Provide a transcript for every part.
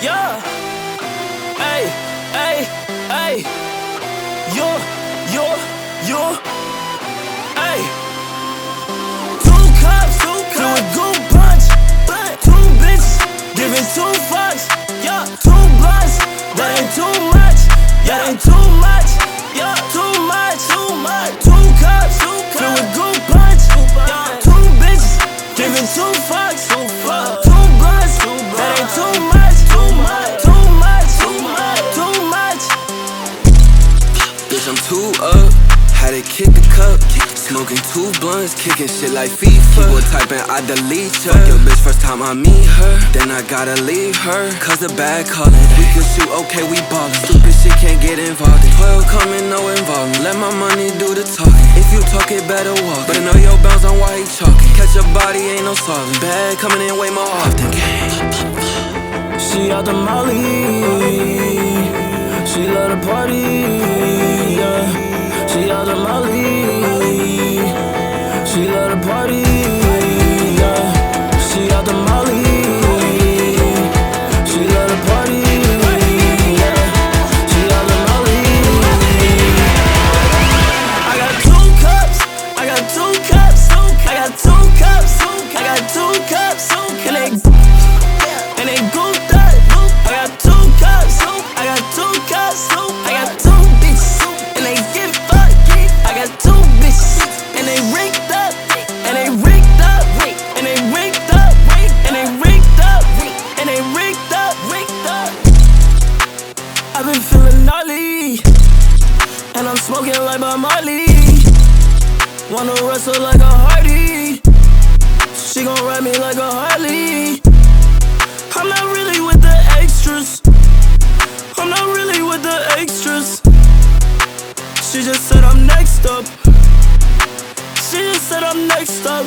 Yeah. Hey, hey, hey. You're. Hey. Two cups, to a good punch. Two bitches, giving two fucks. Yeah. Two blunts, that ain't too much. Yeah, ain't too much. Yeah, too much. Two cups, to a good punch. Yeah. Two bitches, giving two fucks. Two blunts, that ain't too much. Too much. Bitch, I'm too up, had to kick a cup. Smoking two blunts, kicking shit like FIFA. Keyboard typing, I delete her. Fuck your bitch first time I meet her, then I gotta leave her. Cause the bag calling, we can shoot, okay, we ballin'. Stupid shit can't get involved in. 12 coming, no involvement. Let my money do the talking. If you talk, it better walk. But I know your bounce on why he chalking. Catch your body, ain't no solving. Bag coming in way more often. She out the Molly, she love the party, yeah. She out the Molly, she love the party, yeah. She out the Molly, she love the party, yeah. She out the Molly. I got two cups, I got two cups, I got two cups, I got two cups, and they gooped up. I got two cups, I got two cups, I got two bitches, and they get fucked. I got two bitches, and they rigged up, and they rigged up, and they rigged up, and they rigged up, and they rigged up. I've been feeling gnarly, and I'm smoking like Bob Marley. Wanna wrestle like a Hardy, she gon' ride me like a Harley. I'm not really with the extras, I'm not really with the extras. She just said I'm next up, she just said I'm next up.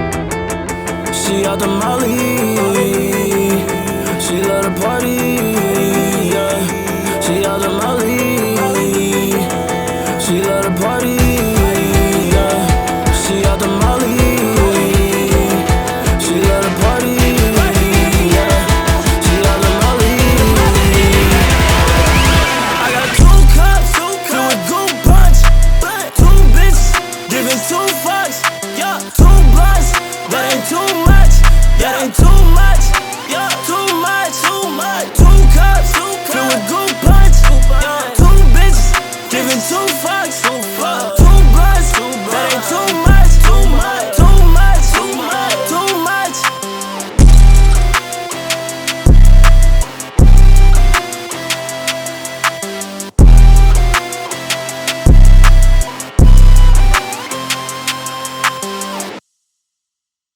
She out the Molly, she love the party.